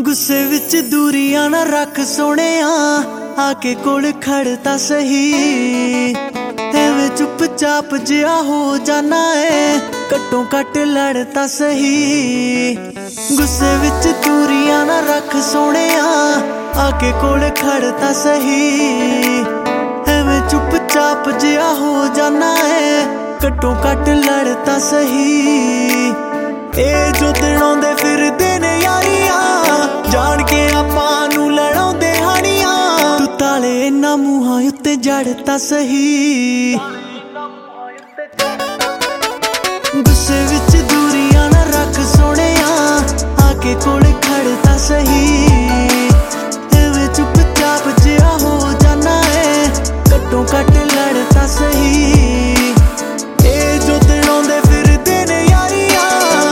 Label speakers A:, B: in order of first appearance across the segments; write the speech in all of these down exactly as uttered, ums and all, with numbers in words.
A: गुस्से विच दूरियां ना रख सोहणिया, आके कोल खड़ तां सही। एवें चुपचाप जिहा हो जाना है, घट्टों घट लड़ तां सही। गुस्से विच दूरियां ना रख सोहणिया, आके कोल खड़ तां सही। एवें चुपचाप जिहा हो जाना है, घट्टों घट लड़ तां सही। ए जो दिन आउंदे फिरदे ने यारियां, जान के आपां नूं लड़ाउंदे हानियां। तू ताले इन्हां मूहां उत्ते जड़ तां सही। गुस्से विच दूरियां ना रख सोहणिया, आके कोल खड़ तां सही। एवें चुपचाप जिहा हो जाना है, घट्टों घट लड़ तां सही। ए जो दिन आउंदे फिरदे ने यारियां,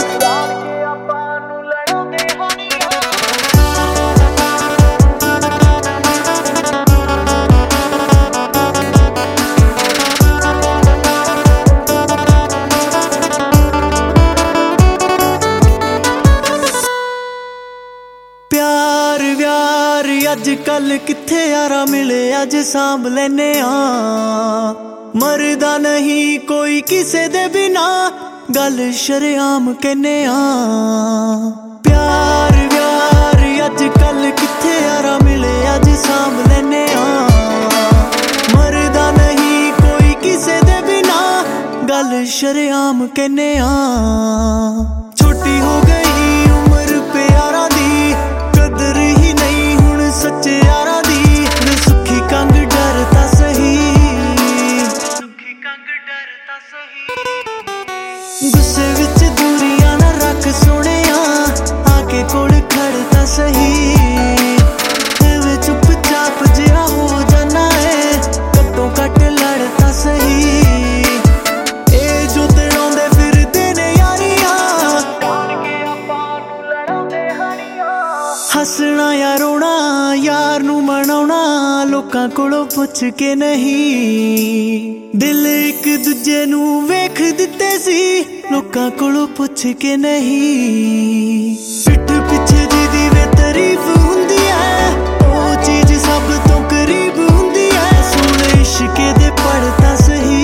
A: प्यार व्यार अज कल किथे यारा मिले, अज सांभ लैने आ। मरदा नहीं कोई किसे दे बिना, गल शरेआम कहने आ। प्यार व्यार अज कल किथे यारा मिले, अज सांभ लैने आ। मरदा नहीं कोई किसे दे बिना, गल शरेआम कहने आ। छोटी हो गई उम्र प्यारा दी, कदर ही नहीं हुण सच्चे यारा दी। वे सुखी कंग डर तां सही, सुखी कंग डर तां सही। गुस्से विच दूरियां ना रख सोहणिया, आके कोल खड़ तां सही। एवें चुपचाप जिहा हो जाना है, घट्टों घट लड़ तां सही। ए जो दिन आउंदे फिरदे ने यारियां, जान के आपां नूं लड़ाउंदे हानियां। हसना या रोना यार नूं मनाउणा, लोकां कोलों पुछ के नहीं। दिल एक दूजे नूं वेख दित्ते सी, लोकां कोलों पुछ के नहीं। पिठ पिछे जिहदी वे तारीफ हुंदी है, ओह चीज सब तों करीब हुंदी है। सुण इश्के दे पढ़ तां सही।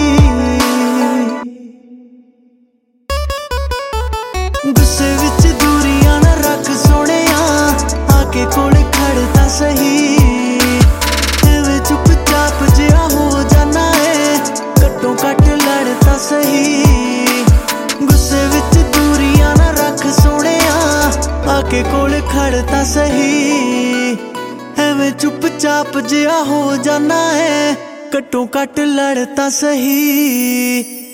A: गुस्से विच दूरियां ना रख सोहणिया, आके कोल खड़ तां सही। एवें चुपचाप जिहा हो जाना है, घट्टों घट लड़ तां सही। गुस्से विच दूरियां ना रख सोहणिया, आके कोल खड़ तां सही। एवें चुपचाप जिहा हो जाना है, घट्टों घट लड़ तां सही।